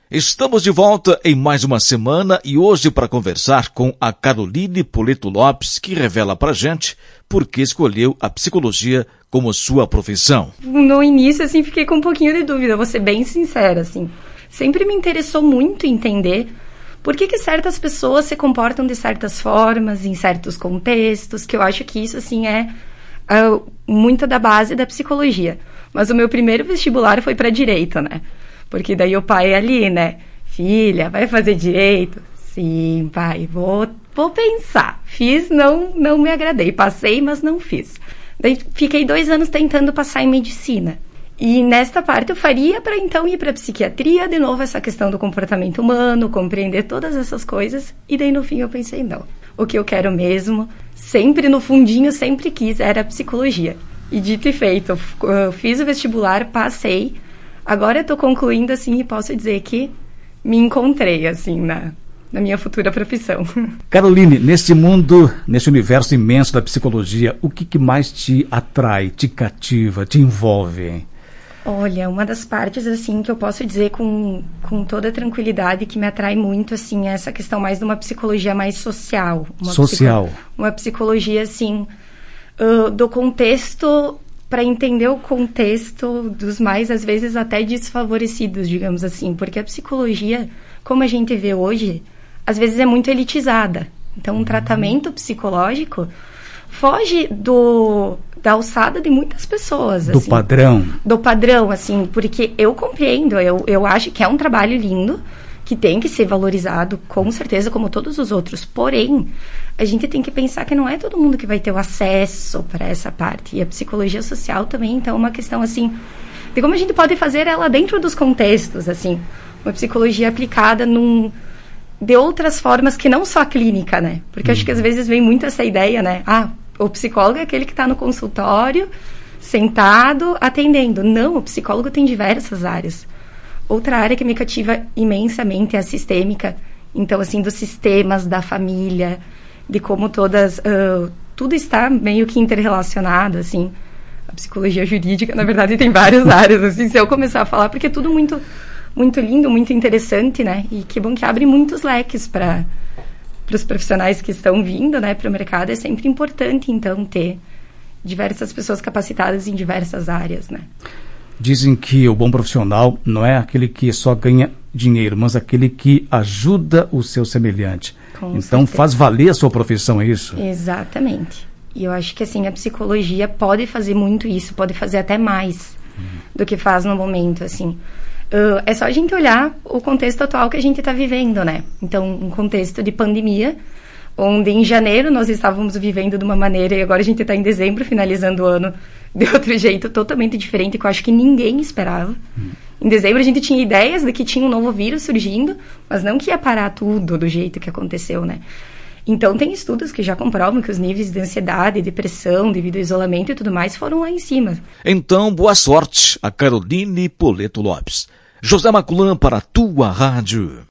Estamos de volta em mais uma semana e hoje para conversar com a Caroline Poleto Lopes, que revela pra gente por que escolheu a psicologia como sua profissão. No início, fiquei com um pouquinho de dúvida, vou ser bem sincera, Sempre me interessou muito entender por que certas pessoas se comportam de certas formas, em certos contextos, que eu acho que isso, é muita da base da psicologia. Mas o meu primeiro vestibular foi para direito, né? Porque daí o pai ali, né? Filha, vai fazer direito? Sim, pai, vou pensar. Fiz, não me agradei. Passei, mas não fiz. Daí fiquei 2 anos tentando passar em medicina. E nesta parte eu faria para então ir para psiquiatria, de novo essa questão do comportamento humano, compreender todas essas coisas. E daí no fim eu pensei, não. O que eu quero mesmo, sempre no fundinho, sempre quis, era a psicologia. E dito e feito, eu fiz o vestibular, passei. Agora eu estou concluindo, e posso dizer que me encontrei, na minha futura profissão. Caroline, nesse mundo, nesse universo imenso da psicologia, o que mais te atrai, te cativa, te envolve? Olha, uma das partes, que eu posso dizer com toda tranquilidade que me atrai muito, é essa questão mais de uma psicologia mais social. Uma psicologia, do contexto, para entender o contexto dos mais, às vezes, até desfavorecidos, digamos assim. Porque a psicologia, como a gente vê hoje, às vezes é muito elitizada. Então, um tratamento psicológico foge da alçada de muitas pessoas. Do padrão. Do padrão, porque eu compreendo, eu acho que é um trabalho lindo, que tem que ser valorizado, com certeza, como todos os outros. Porém, a gente tem que pensar que não é todo mundo que vai ter o acesso para essa parte. E a psicologia social também, então, é uma questão, de como a gente pode fazer ela dentro dos contextos, uma psicologia aplicada de outras formas que não só a clínica, né? Porque acho que às vezes vem muito essa ideia, né? O psicólogo é aquele que está no consultório, sentado, atendendo. Não, o psicólogo tem diversas áreas. Outra área que me cativa imensamente é a sistêmica. Então, dos sistemas da família, de como tudo está meio que interrelacionado, A psicologia jurídica, na verdade, tem várias áreas, se eu começar a falar, porque é tudo muito, muito lindo, muito interessante, né? E que bom que abre muitos leques para os profissionais que estão vindo, né, para o mercado. É sempre importante, então, ter diversas pessoas capacitadas em diversas áreas, né? Dizem que o bom profissional não é aquele que só ganha dinheiro, mas aquele que ajuda o seu semelhante. Então, certeza. Faz valer a sua profissão, é isso? Exatamente. E eu acho que, a psicologia pode fazer muito isso, pode fazer até mais do que faz no momento, é só a gente olhar o contexto atual que a gente está vivendo, né? Então, um contexto de pandemia, onde em janeiro nós estávamos vivendo de uma maneira e agora a gente está em dezembro, finalizando o ano de outro jeito totalmente diferente, que eu acho que ninguém esperava. Em dezembro a gente tinha ideias de que tinha um novo vírus surgindo, mas não que ia parar tudo do jeito que aconteceu, né? Então tem estudos que já comprovam que os níveis de ansiedade, depressão, devido ao isolamento e tudo mais, foram lá em cima. Então, boa sorte a Caroline Poleto Lopes. José Maculan para a tua rádio.